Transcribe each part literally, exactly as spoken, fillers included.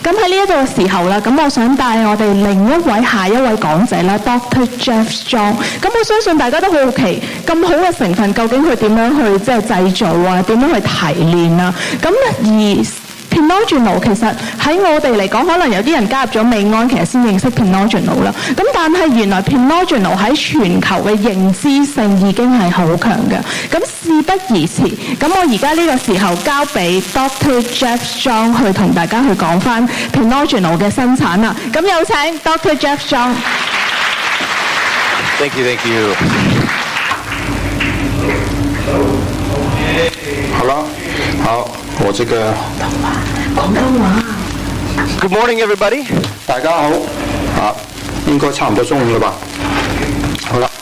咁喺呢一個時候啦，咁我想帶我哋另一位下一位講者啦 ，Doctor Jeff Strong。咁我相信大家都好好奇，咁好嘅成分究竟佢點樣去即係製造啊？點樣去提煉啊？咁而 Pinogenol 其實喺我哋嚟講，可能有啲人加入咗美安，其實先認識 Pinogenol 啦。咁但係原來 Pinogenol 喺全球嘅認知性已經係好強嘅。咁事不宜遲，咁我而家呢個時候交俾 Doctor Jeff Strong 去同大家去講翻 Pinogenol 嘅生產啦。咁有請 Doctor Jeff Strong。 Thank you, thank you. 好了，好，我这个廣東話。 Good morning, everybody. 大家好，啊，應該差唔多中午啦吧？好啦，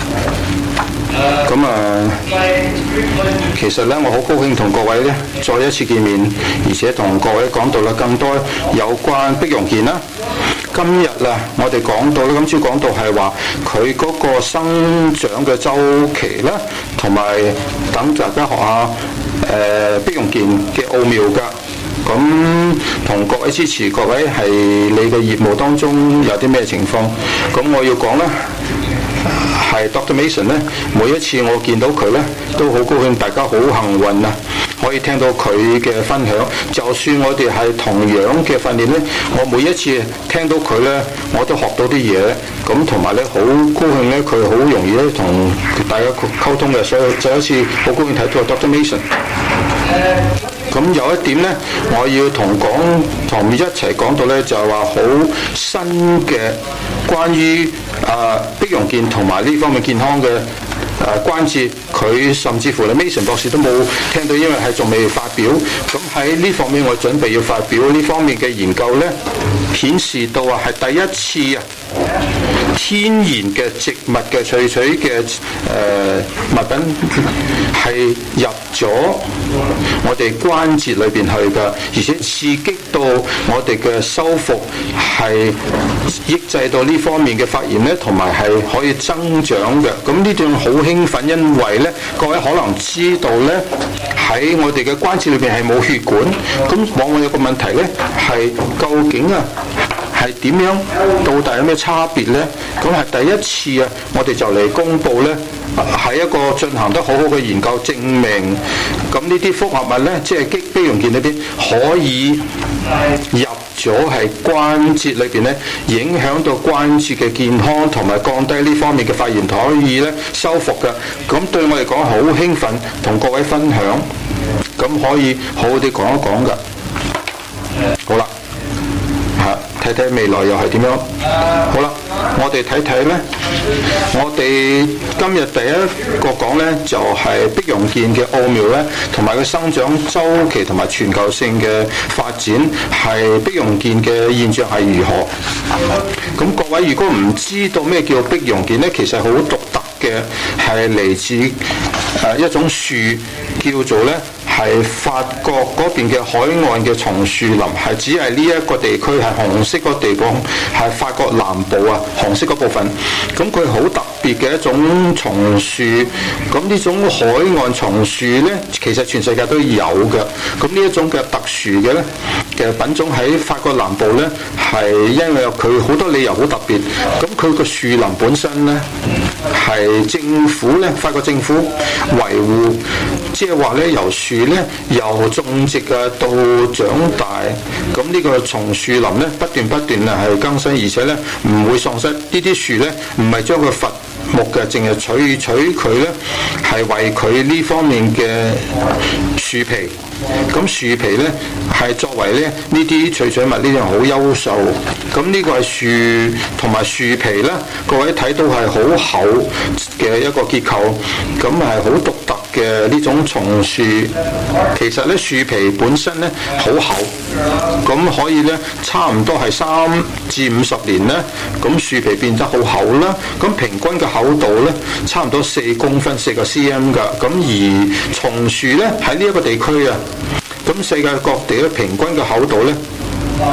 咁啊，其實咧，我好高興同各位咧再一次見面，而且同各位講到啦更多有關碧溶健啦。今日啊，我哋講到咧，今朝講到係話佢嗰個生長嘅周期啦，同埋等大家學下誒碧溶健嘅奧妙㗎。咁同各位支持，各位係你嘅業務當中有啲咩情況？咁我要講咧，係 Doctor Mason 咧，每一次我見到佢咧，都好高興，大家好幸運啊！可以聽到佢嘅分享，就算我哋係同樣嘅訓練咧，我每一次聽到佢咧，我都學到啲嘢。咁同埋咧，好高興咧，佢好容易咧同大家溝通嘅，所以就一次好高興睇到 Doctor Mason。咁有一點咧，我要同講同一齊講到咧，就係話好新嘅關於啊碧溶健同埋呢方面健康嘅誒、啊、關節，佢甚至乎咧 Mason 博士都冇聽到，因為係仲未發表。咁喺呢方面，我準備要發表呢方面嘅研究咧，顯示到啊係第一次啊天然嘅植物嘅萃取嘅誒、呃、物品係入咗我哋關節裏邊去㗎，而且刺激到我哋嘅修復，係抑制到呢方面嘅發炎咧，同埋係可以增長嘅。咁呢段好興奮，因為咧各位可能知道咧喺我哋嘅關節裏邊係冇血管，咁往往有個問題咧係究竟啊係點樣到底有咩差別咧？咁係第一次啊，我哋就嚟公佈咧。係一個進行得好好嘅研究，證明咁呢啲複合物咧，即係激碧溶健裏邊可以入咗係關節裏邊咧，影響到關節嘅健康，同埋降低呢方面嘅發炎，可以咧修復嘅。咁對我嚟講好興奮，同各位分享，咁可以好好地講一講㗎。好啦。睇睇未來又係點樣？好啦，我哋睇睇咧，我哋今日第一個講咧就係碧溶健嘅奧妙咧，同埋佢生長周期同埋全球性嘅發展，係碧溶健嘅現象係如何？咁各位如果唔知道咩叫碧溶健咧，其實好獨特嘅，係嚟自誒、呃、一種樹，叫做咧。係法國嗰邊嘅海岸嘅松樹林，係只係呢一個地區係紅色嗰地方，係法國南部啊紅色嗰部分。咁佢好特別嘅一種松樹。咁呢種海岸松樹咧，其實全世界都有嘅。咁呢一種嘅特殊嘅咧嘅品種喺法國南部咧，係因為佢好多理由好特別。咁佢個樹林本身咧係政府咧，法國政府維護，即係話咧由樹咧由種植啊到長大，咁呢個松樹林咧不斷不斷啊係更新，而且咧唔會喪失。呢啲樹咧唔係將佢伐木嘅，淨係取取佢咧係為佢呢方面嘅樹皮。咁樹皮咧係作為咧呢啲萃取物，呢樣好優秀。咁呢個係樹同埋樹皮咧，各位睇到係好厚嘅一個結構，咁係好獨特嘅呢種松樹。其實咧樹皮本身咧好厚，咁可以咧差唔多係三至五十年咧，咁樹皮變得好厚啦。咁平均嘅厚度咧差唔多四公分，四個 cm 噶。咁而松樹咧喺呢一個地區啊，咁世界各地咧平均嘅厚度咧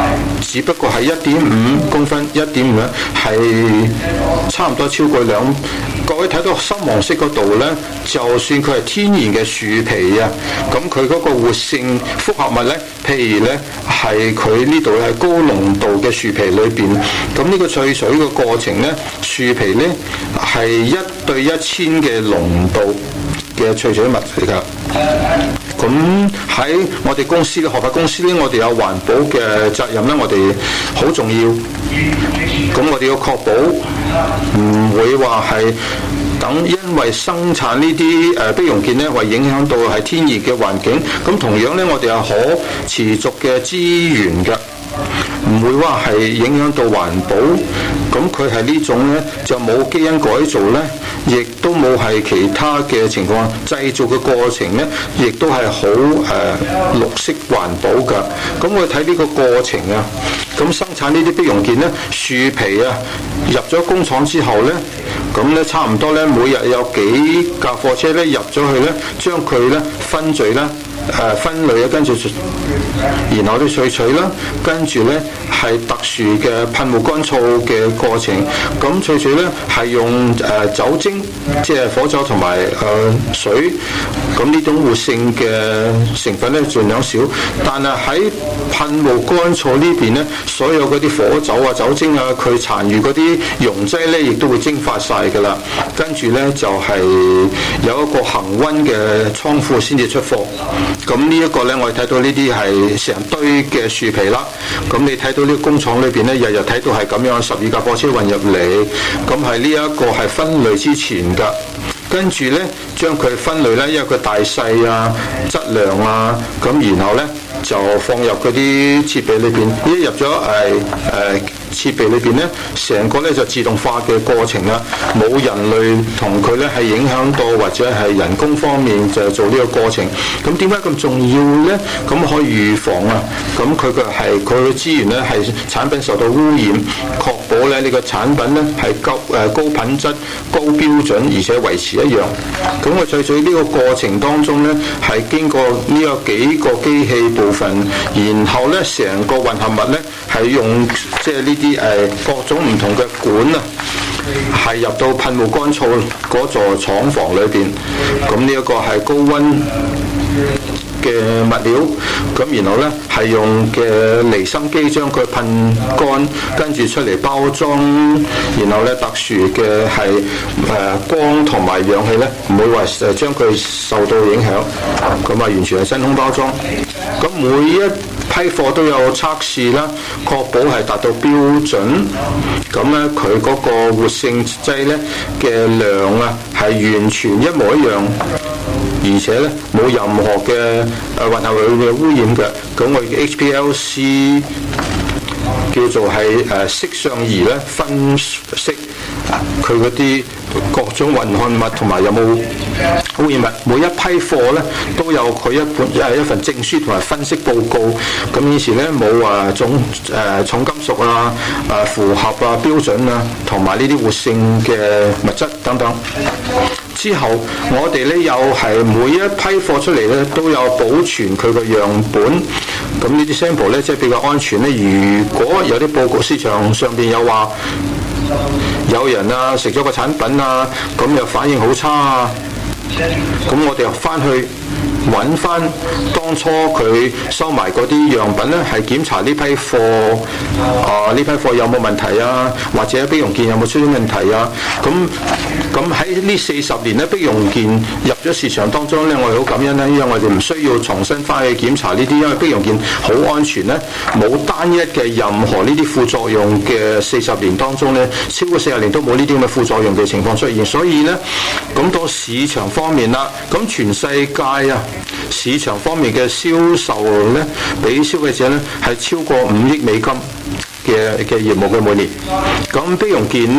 只不過係一點五公分，一點五咧係差唔多超過兩。各位睇到深黃色嗰度咧，就算佢係天然嘅樹皮啊，咁佢嗰個活性複合物咧，譬如咧係佢呢度係高濃度嘅樹皮裏邊，咁呢個萃取嘅過程咧，樹皮咧係一對一千嘅濃度嘅萃取物嚟㗎。咁喺我哋公司嘅合法公司咧，我哋有環保嘅責任咧，我哋好重要。咁我哋要確保唔會話係等因為生產呢啲誒碧溶件咧，會影響到係天然嘅環境。咁同樣咧，我哋有可持續嘅資源嘅，唔會話係影響到環保。咁佢係呢種咧就冇基因改造咧，亦都冇係其他嘅情況，製造嘅過程咧，亦都係好誒綠色環保㗎。咁我哋睇呢個過程啊，咁生產呢啲碧溶件咧，樹皮啊入咗工廠之後咧，咁咧差唔多咧每日有幾架貨車咧入咗去咧，將佢咧分序啦。誒分類啊，跟住然後啲萃取啦，跟住咧係特殊嘅噴霧乾燥嘅過程。咁萃取咧係用誒、呃、酒精，即係火酒同埋誒水。咁呢種活性嘅成分咧盡量少，但係喺噴霧乾燥呢邊咧，所有嗰啲火酒啊、酒精啊，佢殘餘嗰啲溶劑咧，亦都會蒸發晒㗎啦。跟住咧就係、是、有一個恆溫嘅倉庫先至出貨。咁呢一個咧，我哋睇到呢啲係成堆嘅樹皮啦。咁你睇到呢個工廠裏邊咧，日日睇到係咁樣，十二架貨車運入嚟。咁係呢一個係分類之前㗎。跟住咧，將佢分類咧，因為佢大細啊、質量啊，咁然後咧就放入嗰啲設備裏邊。一入咗誒誒設備裏邊咧，成個咧就自動化嘅過程啦，冇人類同佢咧係影響到，或者係人工方面就做呢個過程。咁點解咁重要咧？咁可以預防啊。咁佢嘅係佢嘅資源咧係產品受到污染，確保咧呢個產品咧係高誒高品質、高標準，而且維持一樣。咁我萃取呢個過程當中咧，係經過呢個幾個機器部分，然後咧成個混合物咧係用即係呢啲誒各種唔同嘅管啊，係入到噴霧乾燥嗰座廠房裏邊。咁呢一個係高溫嘅物料，咁然後咧係用嘅離心機將佢噴乾，跟住出嚟包裝，然後咧特殊嘅係誒光同埋氧氣咧，唔會話誒將佢受到影響，咁啊完全係真空包裝。咁每一批貨都有測試啦，確保係達到標準。咁咧佢嗰個活性劑咧嘅量啊係完全一模一樣。而且咧冇任何嘅誒混合物嘅污染嘅，咁我嘅 H P L C 叫做係誒色相儀咧分析佢嗰啲各種混合物同埋有冇污染物，每一批貨咧都有佢一本誒一份證書同埋分析報告。咁以前咧冇話重誒、呃、重金屬啊、誒、呃、符合啊標準啊，同埋呢啲活性嘅物質等等。之後，我哋咧又係每一批貨出嚟咧都有保存佢個樣本。咁呢啲 sample 咧即係比較安全咧。如果有啲報告市場上邊有話有人啊食咗個產品啊，咁又反應好差啊，咁我哋又翻去揾翻當初佢收埋嗰啲樣品咧，係檢查呢批貨啊，呢批貨有冇問題啊，或者碧溶件有冇出現問題啊？咁咁喺呢四十年咧，碧溶件入咗市場當中咧，我哋好感恩咧，因為我哋唔需要重新翻去檢查呢啲，因為碧溶件好安全咧，冇單一嘅任何呢啲副作用嘅四十年當中咧，超過四十年都冇呢啲咁嘅副作用嘅情況出現。所以咧，咁到市場方面啦，咁全世界啊〜市場方面嘅銷售咧，俾消費者咧係超過五億美金嘅嘅業務嘅每年。咁碧溶件咧，包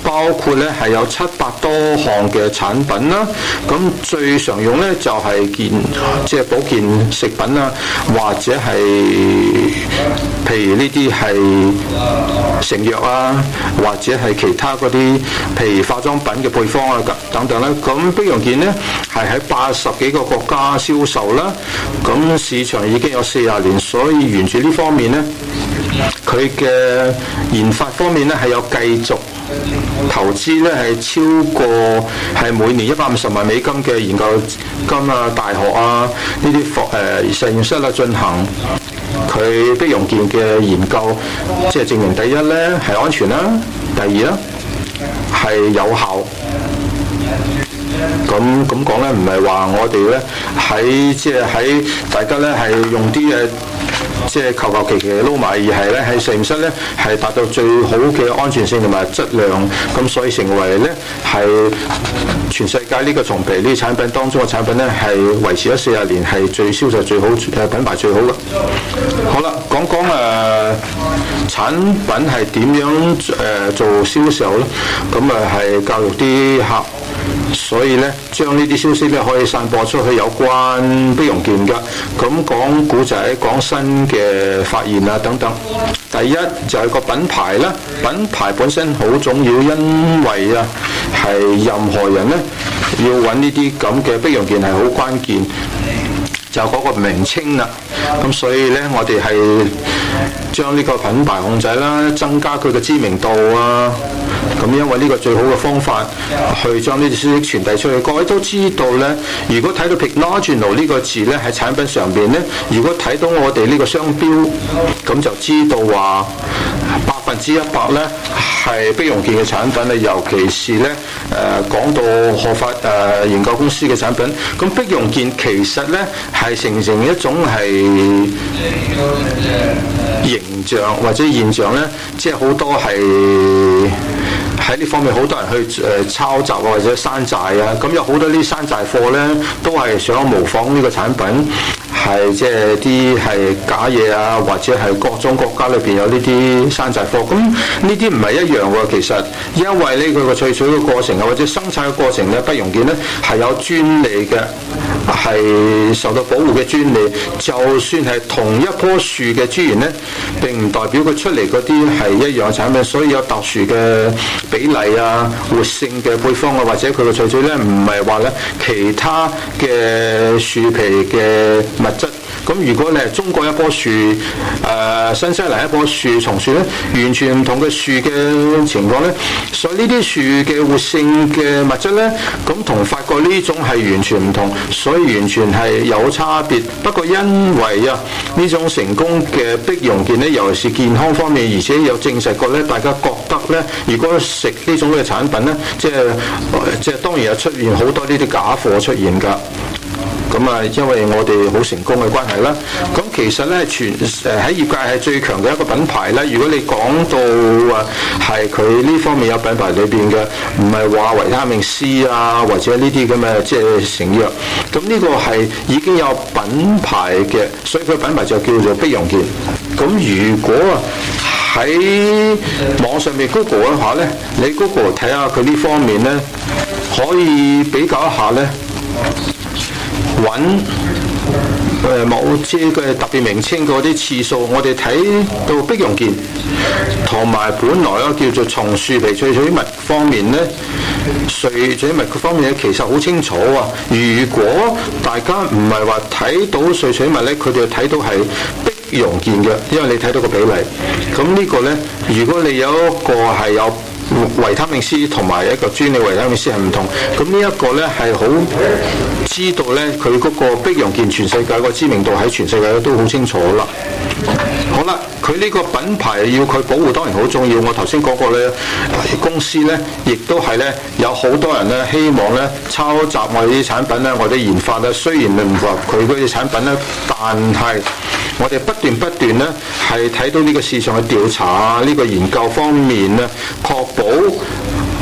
包括咧係有七百多項嘅產品啦。咁最常用咧就係健即係保健食品啦，或者係譬如呢啲係成藥啊，或者係其他嗰啲譬如化妝品嘅配方啊等等啦。咁碧陽健咧係喺八十幾個國家銷售啦。咁市場已經有四十年，所以沿住呢方面咧，佢嘅研發方面咧係有繼續投資咧係超過係每年一百五十萬美金嘅研究金啊，大學啊呢啲科誒實驗室啦進行佢碧陽健嘅研究，即係證明第一咧係安全啦，第二咧係有效。咁咁講咧，唔係話我哋咧喺即係喺大家咧係用啲誒即係求求其其撈埋，而係咧喺實驗室咧係達到最好嘅安全性同埋質量，咁所以成為咧係全世界呢個松皮呢啲產品當中嘅產品咧係維持咗四十年，係最銷售最好誒品牌最好嘅。好啦，講講誒、呃、產品係點樣誒、呃、做銷售咧？咁啊係教育啲客。所以咧，將呢啲消息咧可以散播出去有關碧陽健㗎。咁講古仔、講新嘅發現啊等等。第一就係個品牌啦，品牌本身好重要，因為啊係任何人咧要揾呢啲咁嘅碧陽健係好關鍵。就嗰個名稱啦，咁所以咧，我哋係將呢個品牌控制啦，增加佢嘅知名度啊。咁因為呢個最好嘅方法去將呢啲消息傳遞出去。各位都知道咧，如果睇到 Pycnogenol 呢個字咧喺產品上邊咧，如果睇到我哋呢個商標，咁就知道話百分之一百咧係碧陽健嘅產品啊，尤其是咧誒講到學法誒、呃、研究公司嘅產品，咁碧陽健其實咧係成成一種係形象或者現象咧，即係好多係喺呢方面好多人去誒、呃、抄襲啊或者山寨啊，咁有好多啲山寨貨咧都係想模仿呢個產品，係即係啲係假嘢啊，或者係各種國家裏邊有呢啲山寨貨，咁呢啲唔係一樣喎。其實因為呢佢個萃取嘅過程啊或者生產嘅過程咧，碧陽健咧係有專利嘅，係受到保護嘅專利。就算係同一棵樹嘅資源咧，並唔代表佢出嚟嗰啲係一樣嘅產品，所以有特殊嘅比例啊、活性嘅配方啊，或者佢嘅萃取咧唔係話咧其他嘅樹皮嘅物質。咁如果你係中國一棵樹，誒、呃、新西蘭一棵樹松樹咧，完全唔同嘅樹嘅情況咧，所以呢啲樹嘅活性嘅物質咧，咁同法國呢種係完全唔同，所以完全係有差別。不過因為啊呢種成功嘅碧陽健咧，尤其是健康方面，而且有證實過咧，大家覺得咧，如果食呢種嘅產品咧，即係即係當然有出現好多呢啲假貨出現㗎。咁啊，因為我哋好成功嘅關係啦。咁其實咧，全誒喺業界係最強嘅一個品牌啦。如果你講到啊，係佢呢方面有品牌裏邊嘅，唔係話維他命 C 啊，或者呢啲咁嘅即係成藥。咁呢個係已經有品牌嘅，所以佢品牌就叫做碧陽健。咁如果啊喺網上面 Google 一下咧，你 Google 睇下佢呢方面咧，可以比較一下咧。揾誒某啲嘅特別名稱嗰啲次數，我哋睇到碧陽健同埋本來咧叫做松樹皮萃取物方面咧，萃取物方面咧其實好清楚啊。如果大家唔係話睇到萃取物咧，佢哋睇到係碧陽健嘅，因為你睇到個比例。咁呢個咧，如果你有一個係有維他命 C 同埋一個專利維他命 C 係唔同，咁呢一個咧係好知道咧，佢嗰個碧陽健全世界個知名度喺全世界都好清楚啦。好啦，佢呢個品牌要佢保護當然好重要。我頭先講過咧，公司咧亦都係咧有好多人咧希望咧抄襲我哋啲產品咧，我哋研發咧雖然唔符合佢嗰啲產品咧，但係我哋不斷不斷咧係睇到呢個市場嘅調查啊，呢個研究方面咧確保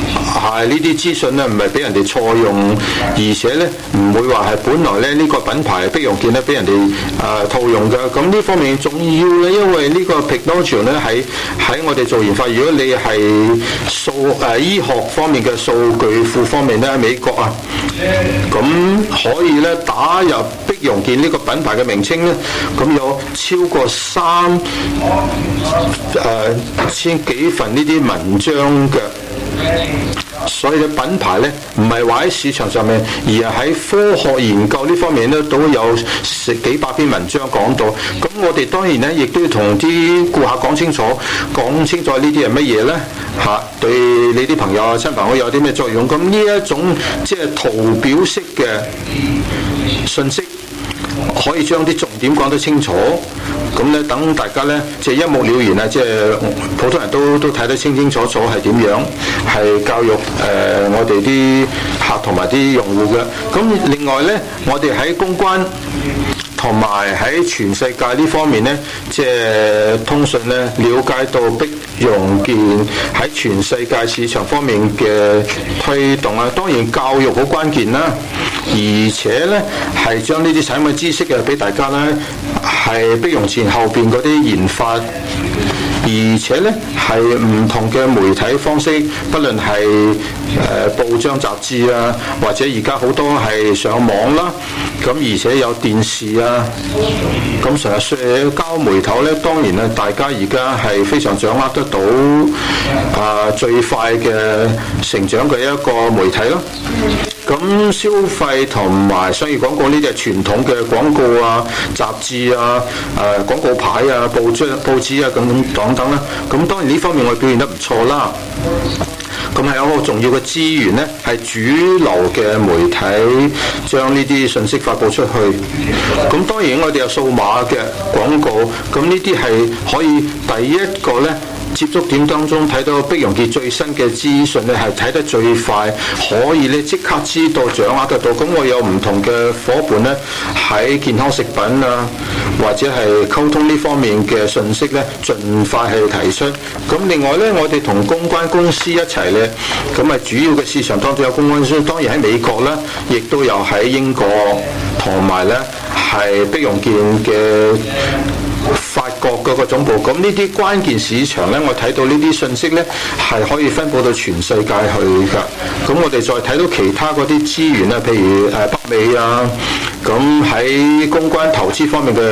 係呢啲資訊咧唔係俾人哋錯用，而且咧唔會話係本來咧呢、這個品牌碧蓉健咧俾人哋誒、呃、套用嘅。咁呢方面重要咧，因為呢個 Pignotion 咧喺喺我哋做研發，如果你係數誒、呃、醫學方面嘅數據庫方面咧喺美國啊，咁可以咧打入碧蓉健呢個品牌嘅名稱咧，咁有超過三誒、呃、千幾份呢啲文章嘅。所以嘅品牌咧，唔係話喺市場上面，而係喺科學研究呢方面咧，都有十幾百篇文章講到。咁我哋當然咧，亦都要同啲顧客講清楚，講清楚呢啲係乜嘢咧嚇，對你啲朋友啊、親朋友有啲咩作用。咁呢一種即係圖表式嘅信息，可以將啲重點講得清楚。咁咧，等大家咧，即係一目了然啊！即係普通人都都睇得清清楚楚係點樣，係教育誒、呃、我哋啲客同埋啲用戶嘅。咁另外咧，我哋喺公關同埋喺全世界呢方面咧，即係通訊咧，了解到碧蓉健喺全世界市場方面嘅推動啊。當然教育好關鍵啦，而且咧係將呢啲產品知識嘅俾大家咧，係碧蓉健後邊嗰啲研發，而且咧係唔同嘅媒體方式，不論係誒、呃、報章雜誌啊，或者而家好多係上網啦，咁而且有電視啊，咁成日社交媒體咧，當然咧大家而家係非常掌握得到啊、呃、最快嘅成長嘅一個媒體咯。咁消費同埋商業廣告呢啲係傳統嘅廣告啊、雜誌啊、誒、呃、廣告牌啊、報章、報紙啊咁等等啦。咁當然呢方面我哋表現得唔錯啦。咁係一個重要嘅資源咧，係主流嘅媒體將呢啲信息發佈出去。咁當然我哋有數碼嘅廣告，咁呢啲係可以第一個咧。接觸點當中睇到碧蓉健最新嘅資訊咧，係睇得最快，可以咧即刻知道掌握得到。咁我有唔同嘅夥伴咧，喺健康食品啊，或者係溝通呢方面嘅信息咧，盡快去提出。咁另外咧，我哋同公關公司一齊咧，咁啊主要嘅市場當中有公關公司，當然喺美國啦，亦都有喺英國同埋咧係碧蓉健嘅法國嗰個總部。咁呢啲關鍵市場咧，我睇到呢啲信息咧係可以分佈到全世界去㗎。咁我哋再睇到其他嗰啲資源啊，譬如誒北美啊，咁喺公關投資方面嘅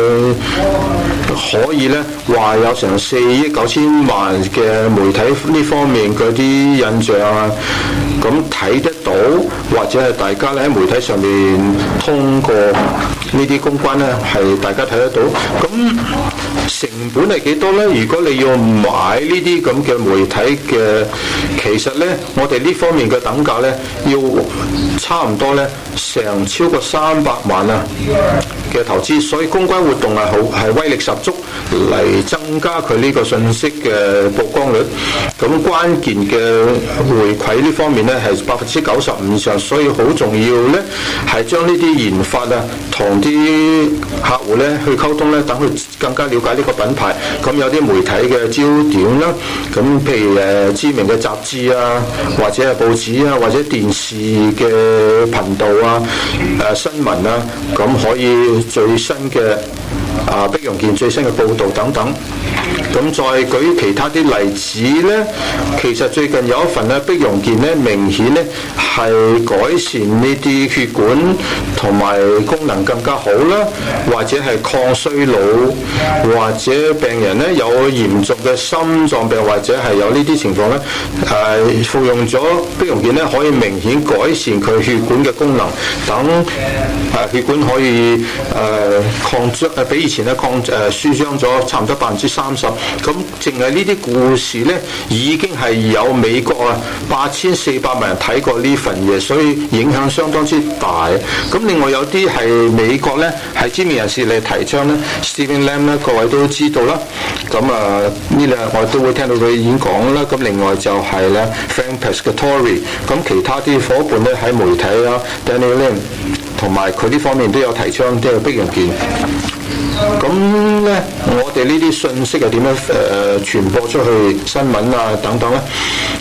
可以咧話有成四億九千萬嘅媒體呢方面嗰啲印象啊，咁睇得到，或者係大家咧喺媒體上面通過呢啲公關咧係大家睇得到。咁成本係幾多咧？如果你要買呢啲咁嘅媒體嘅，其實咧我哋呢方面嘅等價咧要差唔多咧成超過三百萬啊嘅投資，所以公關活動係好係威力十足嚟增加佢呢個信息嘅曝光率。咁關鍵嘅回饋呢方面咧係百分之九十五以上，所以好重要咧係將呢啲研發啊同啲客戶咧去溝通咧，等佢更加了解呢個品牌。咁有啲媒體嘅焦點啦，咁譬如誒知名嘅雜誌啊，或者係報紙啊，或者電視嘅頻道啊、誒新聞啊，咁可以最新嘅啊碧蓉健最新嘅報導等等。咁再舉其他啲例子咧，其實最近有一份咧碧蓉健咧明顯咧係改善呢啲血管同埋功能更加好啦，或者係抗衰老，或者病人咧有嚴重嘅心臟病或者係有呢啲情況咧，誒、呃、服用咗碧蓉健咧可以明顯改善佢血管嘅功能，等誒、呃、血管可以誒、呃、擴張誒比以前咧擴誒舒張咗差唔多百分之三十。咁淨係呢啲故事咧，已經係有美國啊八千四百萬人睇過呢份嘢，所以影響相當之大。咁另外有啲係美國咧係知名人士嚟提倡咧 ，Stephen Lam 咧，各位都知道啦。咁啊呢兩我都會聽到佢演講啦。咁另外就係咧 Frank Pescatori， 咁其他啲夥伴咧喺媒體啊 Daniel Lim 同埋佢呢方面都有提倡即係碧蓉健。咁咧，我哋呢啲信息係點樣誒、呃、傳播出去新聞啊等等咧？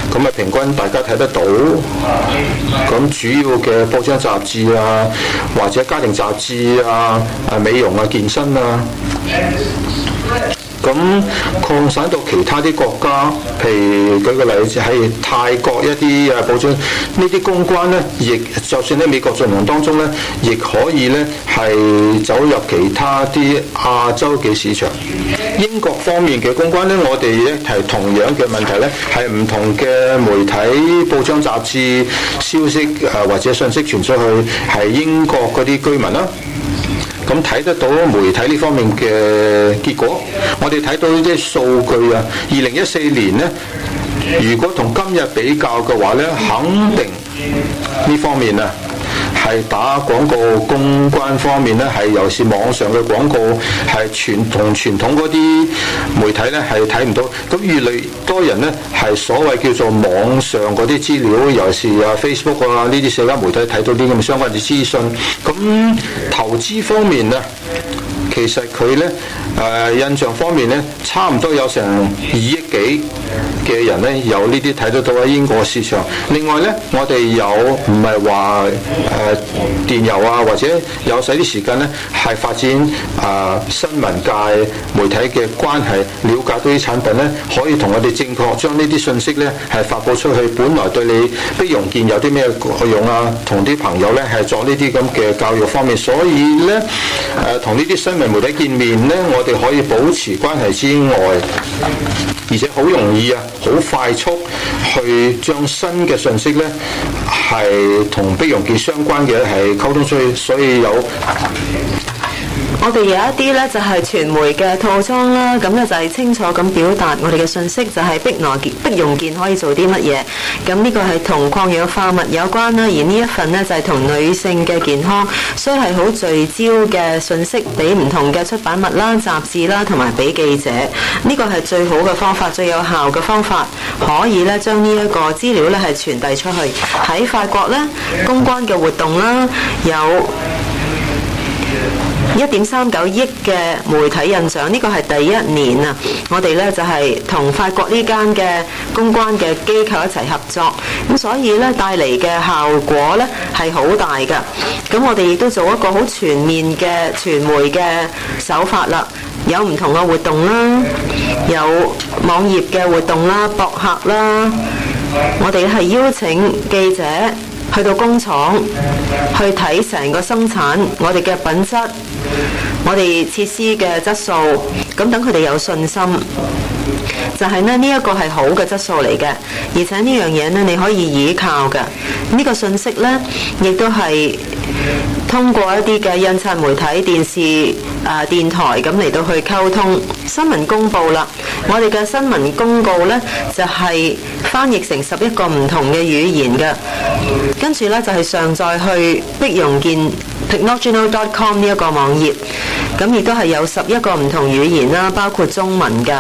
咁啊平均大家睇得到。咁主要嘅報章雜誌啊，或者家庭雜誌啊、啊美容啊、健身啊。咁擴散到其他啲國家，譬如舉個例子係泰國一啲誒報章，呢啲公關咧，亦就算喺美國進行當中咧，亦可以咧係走入其他啲亞洲嘅市場。英國方面嘅公關咧，我哋咧係同樣嘅問題咧，係唔同嘅媒體、報章、雜誌消息誒或者信息傳出去，係英國嗰啲居民啦。咁睇得到媒體呢方面嘅結果，我哋睇到呢啲數據啊，二零一四年呢，如果同今日比較嘅話呢，肯定呢方面啊係打廣告公關方面呢，係尤其是網上嘅廣告係傳同傳統嗰啲媒體呢係睇唔到。咁越嚟越多人呢係所謂叫做網上嗰啲資料，尤其是啊 Facebook 啊呢啲社交媒體睇到啲咁相關嘅資訊。咁投資方面呢，其實佢呢誒、呃、印象方面呢，差唔多有成二億幾嘅人呢有呢啲睇得到喺英國市場。另外呢，我哋有唔係話誒電郵啊，或者有使啲時間呢係發展啊、呃、新聞界媒體嘅關係，了解到啲產品呢，可以同我哋正確將呢啲信息呢係發佈出去。本來對你碧容健有啲咩用啊，同啲朋友呢係作呢啲咁嘅教育方面，所以呢誒同呢啲新聞媒體見面呢，我哋可以保持關係之外，而且好容易啊，好快速去將新嘅信息呢係同碧容健相關嘅係溝通出去，所以有我哋有一啲咧就係傳媒嘅套裝啦，咁咧就係清楚咁表達我哋嘅信息，就係碧羅健碧容健可以做啲乜嘢。咁呢個係同抗氧化物有關啦，而呢一份呢，就係同女性嘅健康，所以係好聚焦嘅信息俾唔同嘅出版物啦、雜誌啦，同埋俾記者。呢個係最好嘅方法，最有效嘅方法，可以咧將呢一個資料咧係傳遞出去。喺法國咧，公關嘅活動啦，有一點三九億嘅媒體印獎，呢個係第一年啊！我哋呢就係同法國呢間嘅公關嘅機構一齊合作，咁所以呢帶嚟嘅效果呢係好大㗎。咁我哋亦都做一個好全面嘅傳媒嘅手法啦，有唔同嘅活動啦，有網頁嘅活動啦、博客啦，我哋係邀請記者去到工廠去睇成個生產，我哋嘅品質，我哋設施嘅質素，咁等佢哋有信心，就係呢呢一個係好嘅質素嚟嘅，而且呢樣嘢呢你可以依靠嘅。呢個信息呢亦都係通過一啲嘅印刷媒體、電視啊、電台咁嚟到去溝通。新聞公佈啦，我哋嘅新聞公告呢就係翻譯成十一個唔同嘅語言嘅，跟住呢就係上載去碧容健 technojournal dot com 呢一個網頁，咁亦都係有十一個唔同語言啦，包括中文嘅。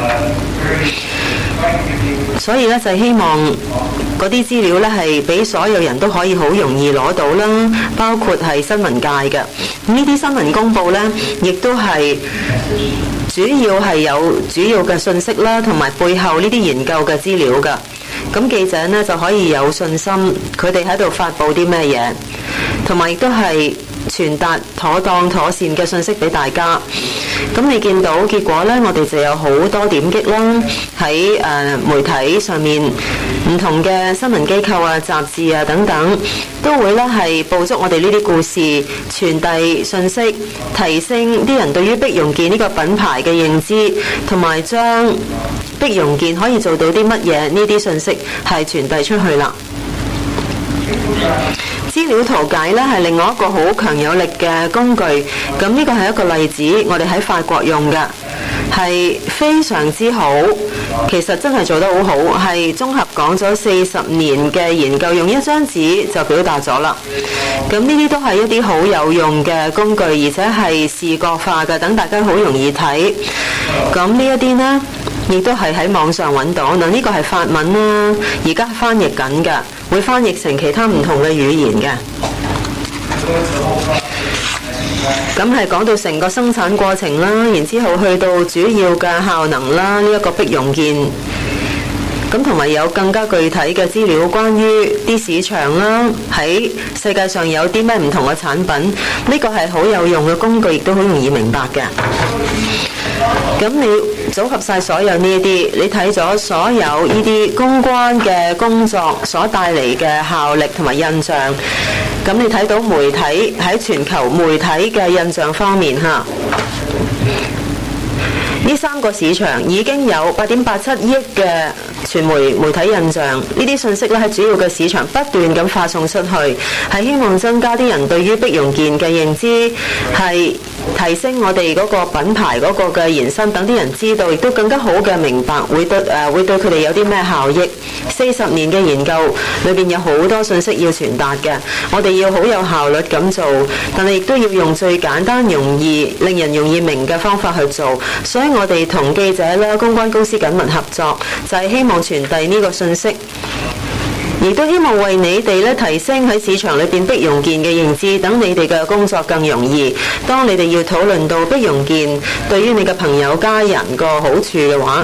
所以咧就係希望嗰啲資料咧係俾所有人都可以好容易攞到啦，包括係新聞界嘅。呢啲新聞公佈咧，亦都係主要係有主要嘅信息啦，同埋背後呢啲研究嘅資料㗎。咁記者呢就可以有信心，佢哋喺度發布啲咩嘢，同埋亦都係傳達妥當妥善嘅信息俾大家。咁你見到結果呢，我哋就有好多點擊啦，喺誒、呃、媒體上面唔同嘅新聞機構啊、雜誌啊等等，都會咧係捕捉我哋呢啲故事，傳遞信息，提升啲人對於碧容健呢個品牌嘅認知，同埋將碧容健可以做到啲乜嘢呢啲信息係傳遞出去啦。資料圖解呢係另外一個好強有力嘅工具，咁呢個係一個例子，我哋喺法國用嘅係非常之好，其實真係做得好好，係綜合講咗四十年嘅研究，用一張紙就表達咗啦。咁呢啲都係一啲好有用嘅工具，而且係視覺化嘅，等大家好容易睇。咁呢一啲呢亦都係喺網上揾到，嗱呢個係法文啦，而家翻譯緊嘅，會翻譯成其他唔同嘅語言嘅。咁係講到成個生產過程啦，然之後去到主要嘅效能啦，呢、這、一個碧容健咁同埋有更加具體嘅資料關於啲市場啦，喺世界上有啲咩唔同嘅產品，呢個係好有用嘅工具，亦都好容易明白嘅。咁你組合晒所有呢一啲，你睇咗所有呢啲公關嘅工作所帶嚟嘅效力同埋印象，咁你睇到媒體喺全球媒體嘅印象方面嚇，呢三個市場已經有八點八七億嘅傳媒媒體印象，呢啲信息咧喺主要嘅市場不斷咁發送出去，係希望增加啲人對於碧庸健嘅認知，係提升我哋嗰個品牌嗰個嘅延伸，等啲人知道，亦都更加好嘅明白會對誒、呃、會對佢哋有啲咩效益。四十年嘅研究裏邊有好多信息要傳達嘅，我哋要好有效率咁做，但係亦都要用最簡單、容易、令人容易明嘅方法去做。所以我哋同記者啦、公關公司緊密合作，就係、是、希望傳遞呢個信息。亦都希望為你哋咧提升喺市場裏邊碧庸健嘅認知，等你哋嘅工作更容易。當你哋要討論到碧庸健對於你嘅朋友家人個好處嘅話，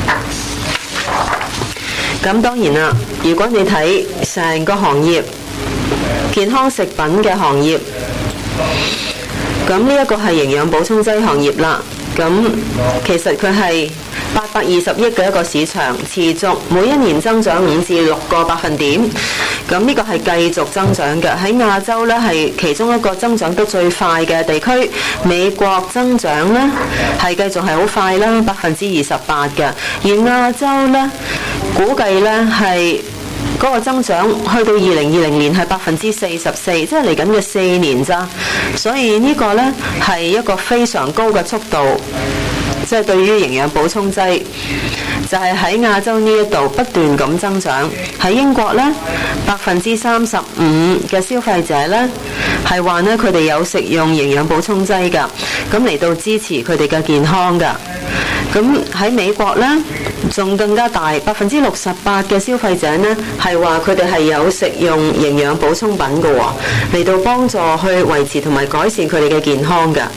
咁當然啦，如果你睇成個行業，健康食品嘅行業，咁呢一個係營養補充劑行業啦。咁其實佢係八百二十億嘅一個市場，持續每一年增長五至六個百分點。咁呢個係繼續增長嘅。喺亞洲呢係其中一個增長得最快嘅地區，美國增長呢係繼續係好快啦，百分之二十八嘅。而亞洲呢估計呢係嗰個增長去到二零二零年係百分之四十四，即係嚟緊嘅四年咋。所以呢個呢係一個非常高嘅速度，即係對於營養補充劑，就係喺亞洲呢一度不斷咁增長。喺英國呢，百分之三十五嘅消費者呢係話呢佢哋有食用營養補充劑㗎，咁嚟到支持佢哋嘅健康㗎。咁喺美國呢，仲更加大，百分之六十八嘅消費者呢係話佢哋係有食用營養補充品嘅喎，嚟到幫助去維持同埋改善佢哋嘅健康㗎。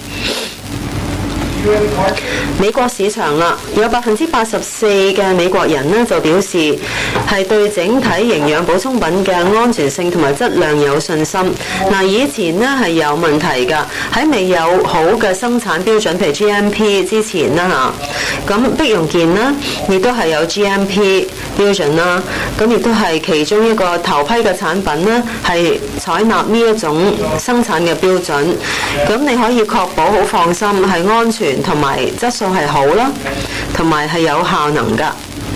美國市場啦，有百分之八十四嘅美國人呢就表示係對整體營養補充品嘅安全性同埋質量有信心。嗱，以前呢係有問題㗎，喺未有好嘅生產標準，譬如 G M P 之前啦嚇，咁碧庸健呢亦都係有 G M P 標準啦，咁亦都係其中一個頭批嘅產品呢係採納呢一種生產嘅標準，咁你可以確保好放心係安全。同埋質素係好啦，同埋係有效能㗎。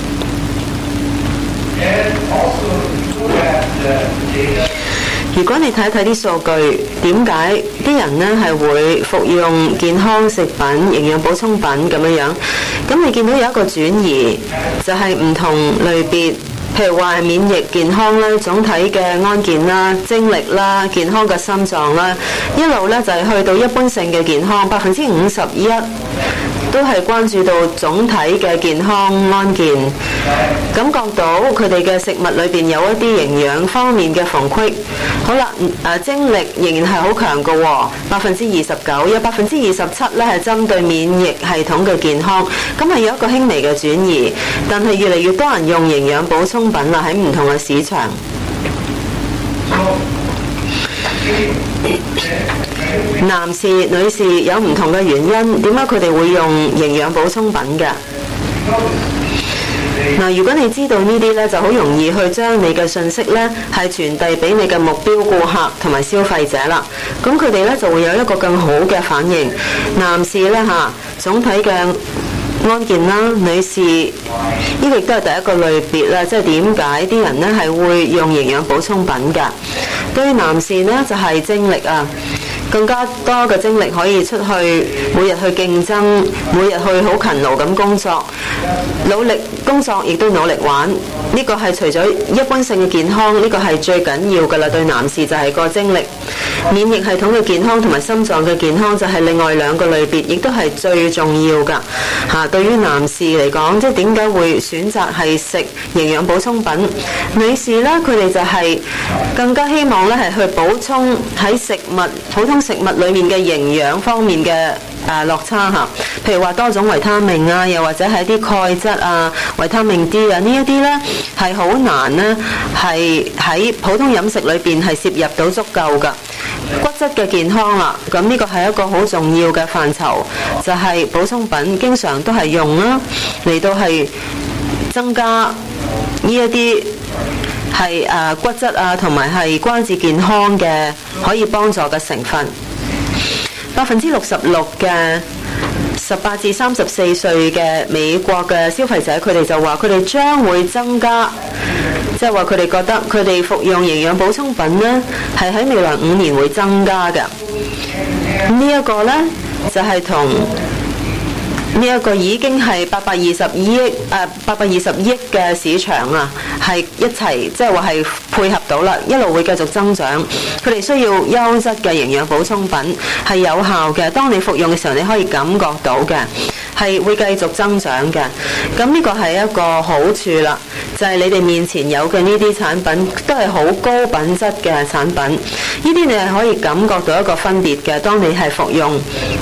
如果你睇一睇啲數據，點解啲人呢係會服用健康食品、營養補充品咁樣樣？咁你見到有一個轉移，就係唔同類別。譬如話免疫健康啦、總體嘅安健啦、精力啦、健康嘅心臟啦，一路咧就係去到一般性嘅健康，百分之五十一都係關注到總體嘅健康安健，感覺到佢哋嘅食物裏邊有一啲營養方面嘅縫隙。好啦，誒精力仍然係好強嘅喎，百分之二十九，有百分之二十七咧係針對免疫系統嘅健康，咁係有一個輕微嘅轉移，但係越嚟越多人用營養補充品啦，喺唔同嘅市場。男士、女士有唔同嘅原因，點解佢哋會用營養補充品嘅？嗱，如果你知道呢啲呢，就好容易去將你嘅信息呢係傳遞俾你嘅目標顧客同埋消費者啦。咁佢哋呢就會有一個更好嘅反應。男士呢，嚇，總體嘅安健啦，女士呢個亦都係第一個類別啦，即係點解啲人呢係會用營養補充品㗎？對於男士呢，就係精力啊。更加多嘅精力可以出去，每日去競爭，每日去好勤勞咁工作，努力工作亦都努力玩。呢個係除咗一般性嘅健康，呢個係最緊要㗎啦。對男士就係個精力，免疫系統嘅健康同埋心臟嘅健康就係另外兩個類別，亦都係最重要㗎。嚇，對於男士嚟講，即係點解會選擇係食營養補充品？女士呢，佢哋就係更加希望咧係去補充喺食物普通食物裡面嘅營養方面嘅誒落差嚇。譬如話多種維他命啊，又或者係一啲鈣質啊、維他命 D 啊，呢一啲呢係好難呢，係喺普通飲食裏邊係攝入到足夠㗎。骨質嘅健康啦，咁呢個係一個好重要嘅範疇，就係、是、補充品經常都係用啦，嚟到係增加呢一啲係誒骨質啊，同埋係關節健康嘅可以幫助嘅成分。百分之六十六嘅十八至三十四歲嘅美國嘅消費者，佢哋就話佢哋將會增加，即係話佢哋覺得佢哋服用營養補充品呢係喺未來五年會增加嘅。呢一個呢，就係同呢一個已經係八百二十億誒八百二十億嘅市場啊，係一齊即係話係配合到啦，一路會繼續增長。佢哋需要優質嘅營養補充品係有效嘅，當你服用嘅時候，你可以感覺到嘅係會繼續增長嘅。咁呢個係一個好處啦，就係、是、你哋面前有嘅呢啲產品都係好高品質嘅產品，呢啲你係可以感覺到一個分別嘅。當你係服用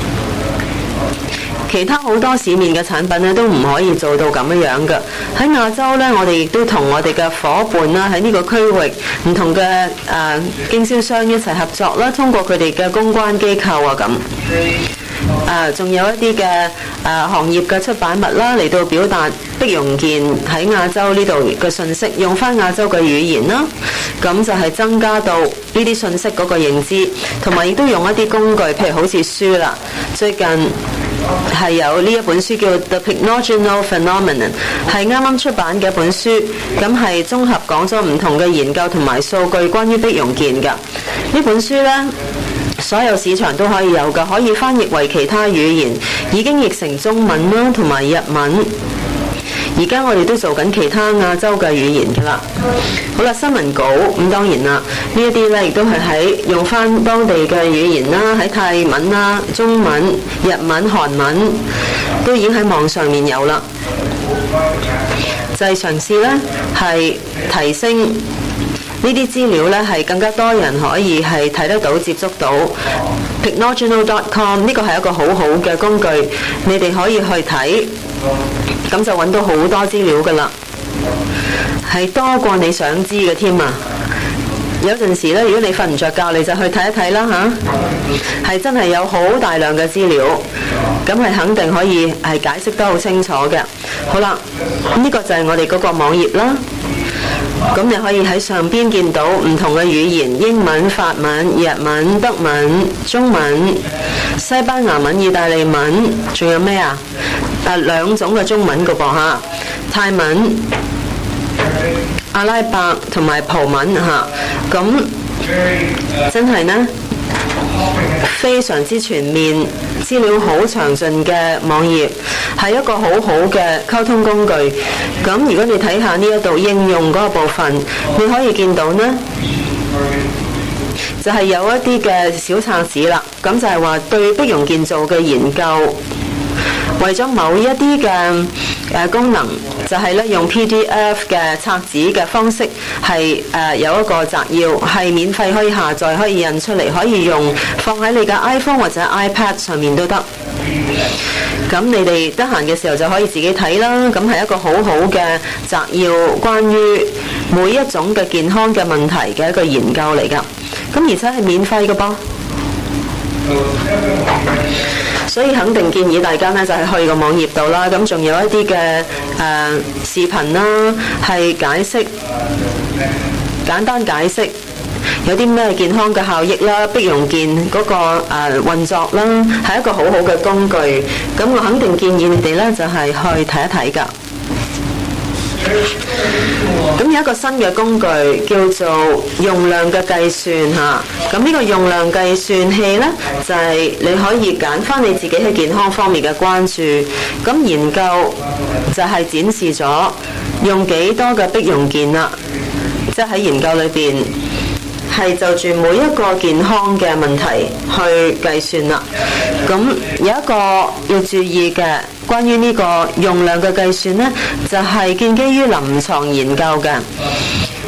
其他好多市面嘅產品咧，都唔可以做到咁樣樣嘅。喺亞洲咧，我哋亦都同我哋嘅伙伴啦，喺呢個區域唔同嘅誒、呃、經銷商一齊合作啦，通過佢哋嘅公關機構啊咁，誒仲、呃、有一啲嘅誒行業嘅出版物啦，嚟到表達碧蓉健喺亞洲呢度嘅信息，用翻亞洲嘅語言啦，咁就係增加到呢啲信息嗰個認知，同埋亦都用一啲工具，譬如好似書啦，最近係有呢一本書叫 The Pycnogenol Phenomenon， 係啱啱出版嘅一本書，咁係綜合講咗唔同嘅研究同埋數據關於碧蓉健㗎。呢本書呢，所有市場都可以有㗎，可以翻譯為其他語言，已經譯成中文啦同埋日文。而家我哋都做緊其他亞洲嘅語言㗎啦。好啦，新聞稿咁當然啦，呢一啲呢亦都係喺用翻當地嘅語言啦，喺泰文啦、中文、日文、韓文都已經喺網上面有啦。就係嘗試呢係提升呢啲資料呢，係更加多人可以係睇得到、接觸到。pycnogenol dot com 呢個係一個好好嘅工具，你哋可以去睇。咁就揾到好多資料㗎啦，係多過你想知嘅添啊！有陣時咧，如果你瞓唔着覺，你就去睇一睇啦吓，係真係有好大量嘅資料，咁係肯定可以係解釋得好清楚嘅。好啦，呢個就係我哋嗰個網頁啦。咁你可以喺上邊見到唔同嘅語言，英文、法文、日文、德文、中文、西班牙文、意大利文，仲有咩啊？啊，兩種嘅中文㗎噃嚇，泰文、阿拉伯同埋葡文嚇，咁真係呢非常之全面，資料好詳盡嘅網頁，係一個好好嘅溝通工具。咁如果你睇下呢一度應用嗰個部分，你可以見到呢，就係有一啲嘅小冊子啦。咁就係話對碧蓉健做嘅研究，為咗某一啲嘅誒功能，就係咧用 P D F 嘅冊子嘅方式，係誒有一個摘要，係免費可以下載，可以印出嚟，可以用放喺你嘅 iPhone 或者 iPad 上面都得。咁你哋得閒嘅時候就可以自己睇啦。咁係一個好好嘅摘要，關於每一種嘅健康嘅問題嘅一個研究嚟㗎。咁而且係免費嘅噃。所以肯定建議大家呢，就係去個網頁度啦。咁仲有一啲嘅誒視頻啦，係解釋簡單解釋有啲咩健康嘅效益啦，碧蓉健嗰個誒運作啦，係一個好好嘅工具。咁我肯定建議你哋呢，就係去睇一睇㗎。咁有一個新嘅工具叫做用量嘅計算嚇，咁呢個用量計算器呢，就係你可以揀翻你自己喺健康方面嘅關注。咁研究就係展示咗用幾多嘅碧蓉健啦，即係喺研究裏邊係就住每一個健康嘅問題去計算啦。咁有一個要注意嘅，關於呢個用量嘅計算呢，就係建基於臨床研究嘅。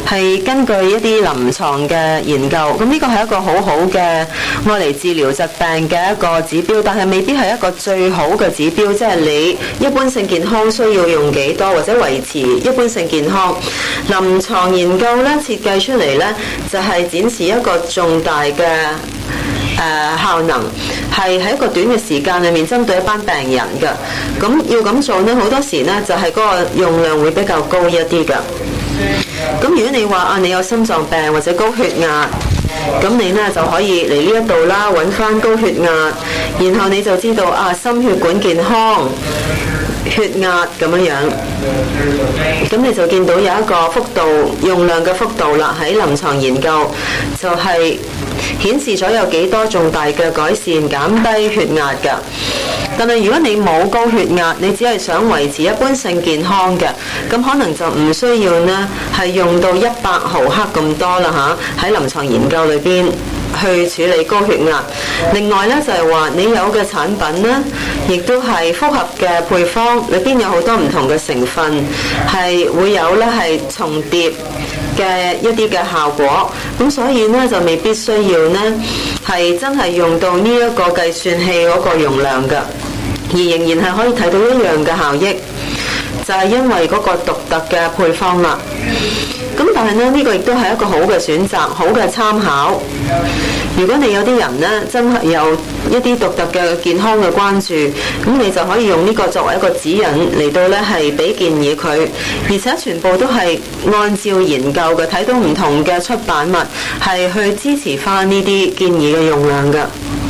係根據一啲臨床嘅研究，咁呢個係一個好好嘅愛嚟治療疾病嘅一個指標，但係未必係一個最好嘅指標，即係你一般性健康需要用幾多或者維持一般性健康。臨床研究咧設計出嚟咧就係展示一個重大嘅誒、呃、效能，係喺一個短嘅時間裏面針對一班病人嘅。咁要咁做呢，好多時呢就係、是、嗰個用量會比較高一啲嘅。咁如果你話啊，你有心臟病或者高血壓，咁你呢就可以嚟呢一度啦，揾翻高血壓，然後你就知道啊，心血管健康、血壓咁樣樣，咁你就見到有一個幅度用量嘅幅度啦，喺臨床研究就係顯示咗有幾多重大嘅改善，減低血壓嘅。但係如果你冇高血壓，你只係想維持一般性健康嘅，咁可能就唔需要呢係用到一百毫克咁多啦嚇，喺臨床研究裏邊去處理高血壓。另外呢，就係話你有嘅產品呢，亦都係複合嘅配方，裏邊有好多唔同嘅成分，係會有呢係重疊嘅一啲嘅效果，咁所以呢，就未必需要呢係真係用到呢一個計算器嗰個容量嘅，而仍然係可以睇到一樣嘅效益，就係因為嗰個獨特嘅配方啦。咁但係呢，呢個亦都係一個好嘅選擇，好嘅參考。如果你有啲人呢，真係有一啲獨特嘅健康嘅關注，咁你就可以用呢個作為一個指引嚟到呢係俾建議佢，而且全部都係按照研究嘅，睇到唔同嘅出版物係去支持翻呢啲建議嘅用量嘅。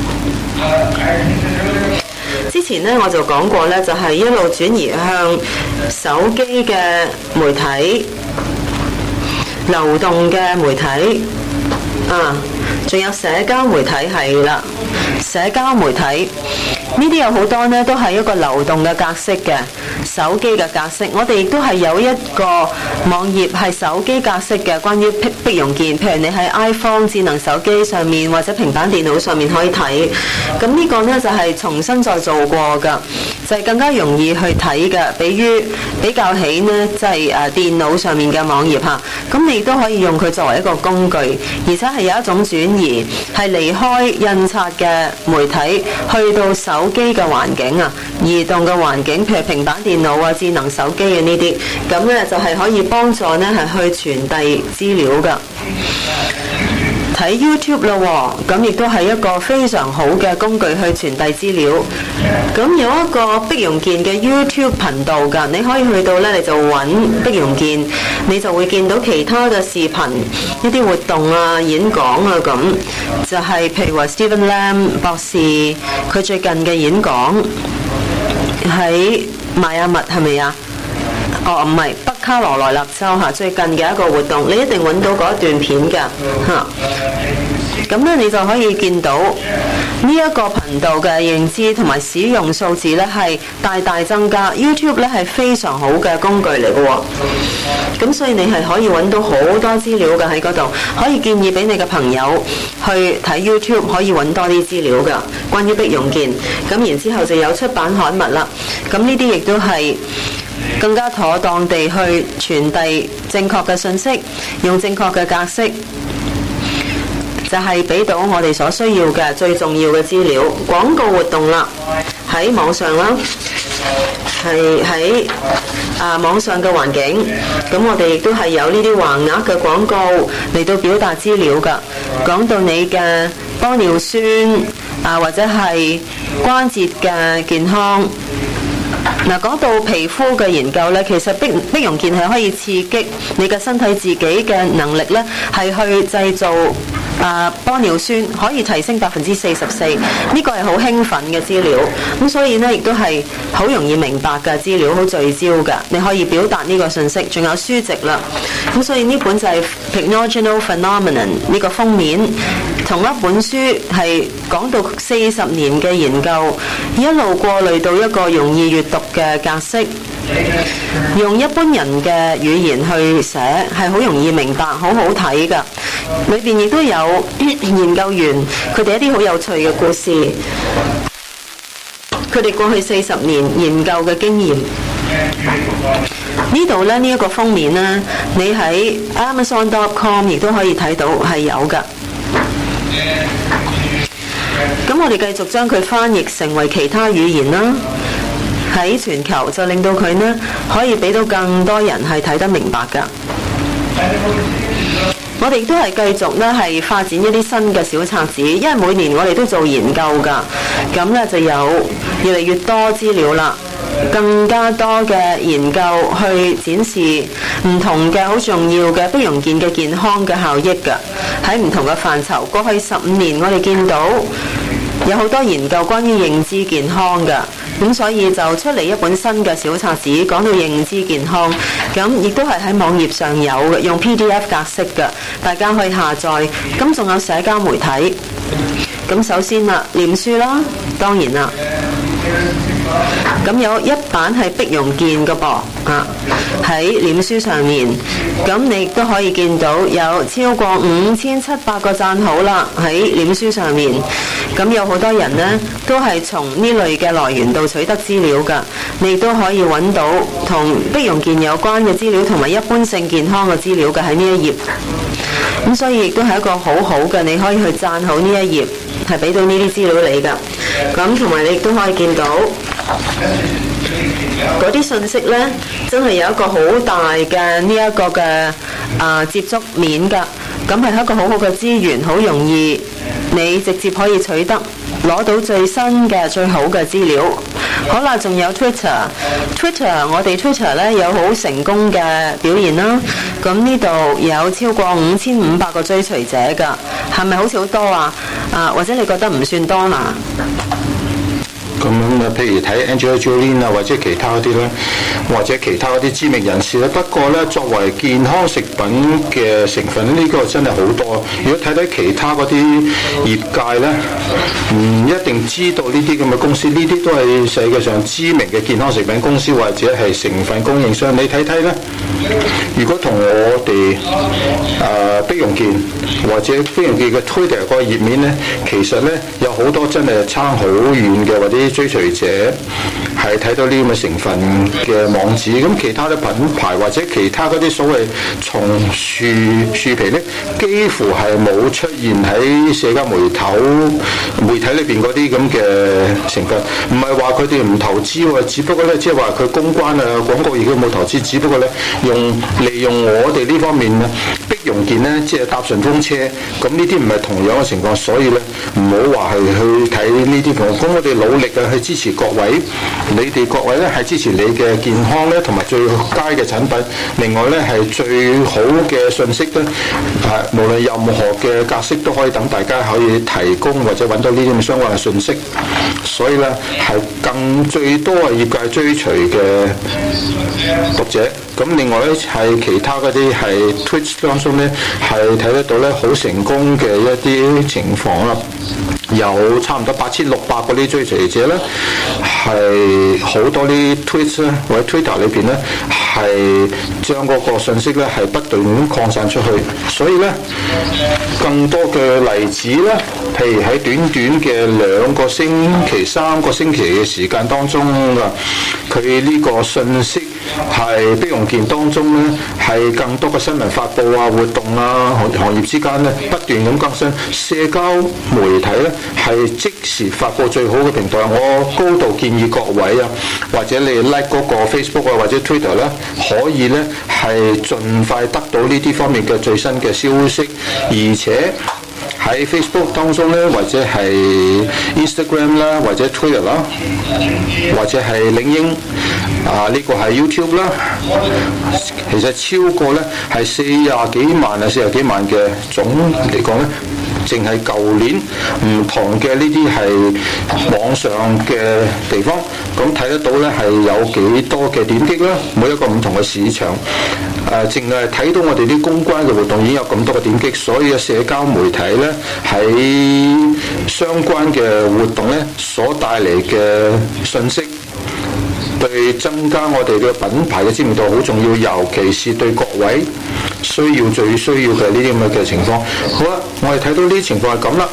之前呢，我就講過呢，就係一路轉移向手機嘅媒體、流動嘅媒體啊，仲有社交媒體係啦，社交媒體呢啲有好多呢都係一個流動嘅格式嘅手機嘅格式。我哋亦都係有一個網頁係手機格式嘅，關於碧溶健，譬如你喺 iPhone 智能手機上面或者平板電腦上面可以睇。咁呢個呢就係重新再做過㗎，就係更加容易去睇嘅，比於比較起呢即係誒電腦上面嘅網頁嚇。咁你亦都可以用佢作為一個工具，而且係有一種轉移，係離開印刷嘅媒體去到手機嘅環境啊，移動嘅環境，譬如平板電腦啊、智能手機嘅呢啲，咁呢就係可以幫助呢係去傳遞資料㗎。睇 YouTube 咯，咁亦都係一個非常好嘅工具去傳遞資料。咁有一個碧溶健嘅 YouTube 頻道㗎，你可以去到呢，你就揾碧溶健，你就會見到其他嘅視頻，一啲活動啊、演講啊咁。就係譬如話 Stephen Lam 博士，佢最近嘅演講喺邁阿密係咪啊？哦，唔係北卡羅來納州嚇，最近嘅一個活動，你一定揾到嗰一段片㗎嚇。咁咧，你就可以見到呢一個頻道嘅認知同埋使用數字咧，係大大增加。YouTube 咧係非常好嘅工具嚟嘅喎。咁所以你係可以揾到好多資料嘅喺嗰度，可以建議俾你嘅朋友去睇 YouTube， 可以揾多啲資料㗎，關於碧溶健。咁然之後就有出版刊物啦。咁呢啲亦都係更加妥當地去傳遞正確嘅信息，用正確嘅格式，就係俾到我哋所需要嘅最重要嘅資料。廣告活動啦，喺網上啦，係喺啊網上嘅環境，咁我哋亦都係有呢啲橫額嘅廣告嚟到表達資料㗎。講到你嘅玻尿酸啊，或者係關節嘅健康。嗱，講到皮膚嘅研究呢，其實碧碧溶健係可以刺激你嘅身體自己嘅能力呢，係去製造啊玻尿酸，可以提升百分之四十四。呢個係好興奮嘅資料，咁所以呢，亦都係好容易明白嘅資料，好聚焦嘅，你可以表達呢個信息。仲有書籍啦，咁所以呢本就係 Pycnogenol Phenomenon 呢個封面。同一本書係講到四十年嘅研究，一路過濾到一個容易閱讀嘅格式，用一般人嘅語言去寫，係好容易明白，好好睇㗎。裏邊亦都有研究員，佢哋一啲好有趣嘅故事，佢哋過去四十年研究嘅經驗。 呢度咧呢一個封面咧，你喺 Amazon dot com 亦都可以睇到係有㗎。咁我哋繼續將佢翻譯成為其他語言啦，喺全球就令到佢呢可以俾到更多人係睇得明白㗎。我哋亦都係繼續咧係發展一啲新嘅小冊子，因為每年我哋都做研究㗎，咁咧就有越嚟越多資料啦，更加多嘅研究去展示唔同嘅好重要嘅碧溶健嘅健康嘅效益㗎，喺唔同嘅範疇。過去十五年我哋見到有好多研究關於認知健康㗎，咁所以就出嚟一本新嘅小冊子，講到認知健康，咁亦都係喺網頁上有嘅，用 P D F 格式嘅，大家可以下載。咁仲有社交媒體，咁首先啦，臉書啦，當然啦。咁有一版係碧溶健嘅噃，啊喺臉書上面，咁你亦都可以見到有超過五千七百個讚好啦喺臉書上面，咁有好多人呢都係從呢類嘅來源度取得資料㗎，你亦都可以揾到同碧溶健有關嘅資料同埋一般性健康嘅資料嘅喺呢一頁，咁所以亦都係一個好好嘅，你可以去讚好呢一頁，係俾到呢啲資料你㗎，咁同埋你亦都可以見到嗰啲信息呢，真係有一個好大嘅呢一個嘅啊、呃、接觸面㗎，咁係一個好好嘅資源，好容易你直接可以取得攞到最新嘅最好嘅資料。好啦，仲有 Twitter，Twitter 我哋 Twitter 呢有好成功嘅表現啦，咁呢度有超過五千五百個追隨者㗎，係咪好似好多啊？啊，或者你覺得唔算多啦？ 咁樣啊，譬如睇 Angelina Jolie 啊，或者其他嗰啲咧，或者其他嗰啲知名人士咧。不過咧，作為健康食品嘅成分，呢、這個真係好多。如果睇睇其他嗰啲業界咧，唔一定知道呢啲咁嘅公司，呢啲都係世界上知名嘅健康食品公司或者係成分供應商。你睇睇咧，如果同我哋誒碧溶健或者碧溶健嘅 Twitter 個頁面咧，其實咧有好多真係差好遠嘅，或者追隨者係睇到呢咁嘅成分嘅網址，咁其他嘅品牌或者其他嗰啲所謂松樹樹皮咧，幾乎係冇出現喺社交媒體媒體裏邊嗰啲咁嘅成分。唔係話佢哋唔投資喎，只不過咧即係話佢公關啊廣告亦都冇投資，只不過咧用利用我哋呢方面咧碧溶健咧即係搭順風車，咁呢啲唔係同樣嘅情況，所以咧唔好話係去睇呢啲咁。咁我哋努力去支持各位，你哋各位咧係支持你嘅健康咧，同埋最佳嘅產品。另外咧係最好嘅信息咧，係無論任何嘅格式都可以等大家可以提供或者揾到呢啲咁相關嘅信息。所以咧係更最多係業界追隨嘅讀者。咁另外咧係其他嗰啲係 Twitch 當中咧係睇得到咧好成功嘅一啲情況啦。有差唔多八千六百個啲追隨者咧，係好多啲 Twitch 咧或者 Twitter 裏邊咧，係將嗰個信息咧係不斷咁擴散出去，所以咧更多嘅例子咧，譬如喺短短嘅兩個星期、三個星期嘅時間當中啊，佢呢個信息係碧溶健當中咧係更多嘅新聞發佈啊、活動啊、行行業之間咧不斷咁更新，社交媒體咧係即時發佈最好嘅平台。我高度建議各位啊，或者你 like 嗰個 Facebook 啊或者 Twitter 咧，可以咧係盡快得到呢啲方面嘅最新嘅消息，而且喺 Facebook 當中咧，或者係 Instagram 啦，或者 Twitter 啦，或者係領英啊，呢、這個係 YouTube 啦，其實超過咧係四廿幾萬啊，四廿幾萬嘅總嚟講咧。淨係舊年唔同嘅呢啲係網上嘅地方，咁睇得到咧係有幾多嘅點擊啦，每一個唔同嘅市場，誒淨係睇到我哋啲公關嘅活動已經有咁多嘅點擊，所以嘅社交媒體咧喺相關嘅活動咧所帶嚟嘅信息，對增加我哋嘅品牌嘅知名度好重要，尤其是對各位需要最需要嘅呢啲咁嘅情況。好啦，我哋睇到呢啲情況係咁啦，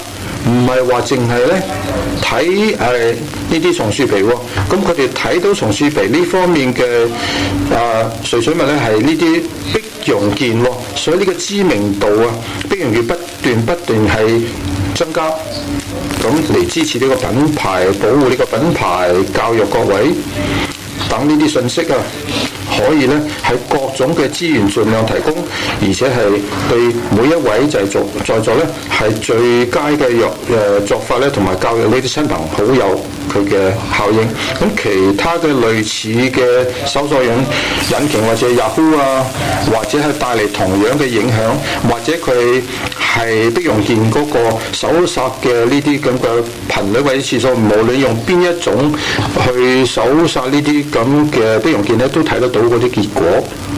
唔係話淨係咧睇誒呢啲松樹皮喎，咁佢哋睇到松樹皮呢方面嘅啊垂水物咧係呢啲碧榕健喎，所以呢個知名度啊，碧榕健不斷不斷係增加，咁嚟支持呢個品牌，保護呢個品牌，教育各位等呢啲信息啊。可以咧喺各種嘅資源盡量提供，而且係對每一位就係做在座咧係最佳嘅藥誒作法咧，同埋教育呢啲親朋好友佢嘅效應。咁其他嘅類似嘅搜索引引擎或者 Yahoo 啊，或者係帶嚟同樣嘅影響，或者佢係碧榕健嗰個搜索嘅呢啲咁嘅頻率或者次數，無論用邊一種去搜索呢啲咁嘅碧榕健咧，都睇得到嗰啲結果。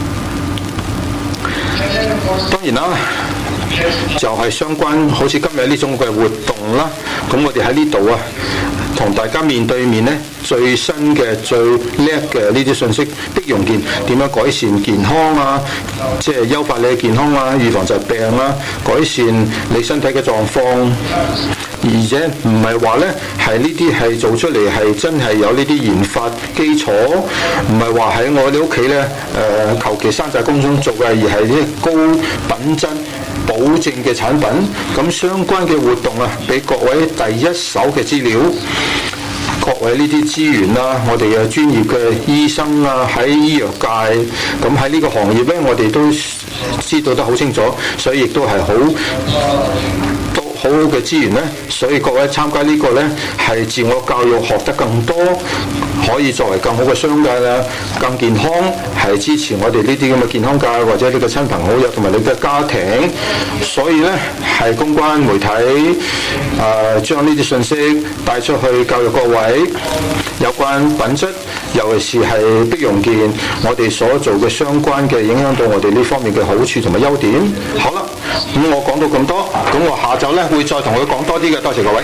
當然啦，就係、是、相關好似今日呢種嘅活動啦，咁我哋喺呢度啊，同大家面對面咧，最新嘅最叻嘅呢啲信息，碧榕健點樣改善健康啊，即係優化你嘅健康啊，預防疾病啊，改善你身體嘅狀況。而且唔係話咧，係呢啲係做出嚟係真係有呢啲研發基礎，唔係話喺我哋屋企咧誒求其山寨工廠做嘅，而係啲高品質保證嘅產品。咁相關嘅活動啊，俾各位第一手嘅資料。各位呢啲資源啦，我哋嘅專業嘅醫生啊，喺醫藥界，咁喺呢個行業咧，我哋都知道得好清楚，所以亦都係好都好好嘅資源咧。所以各位參加呢個咧，係自我教育學得更多，可以作為更好嘅商界啦，更健康，係支持我哋呢啲咁嘅健康界或者呢個親朋好友同埋你嘅家庭。所以咧，係公關媒體誒將呢啲信息帶出去教育各位有關品質，尤其是係碧榕健我哋所做嘅相關嘅影響到我哋呢方面嘅好處同埋優點。好啦，咁我講到咁多，咁我下晝咧會再同佢講多啲嘅，多謝各位。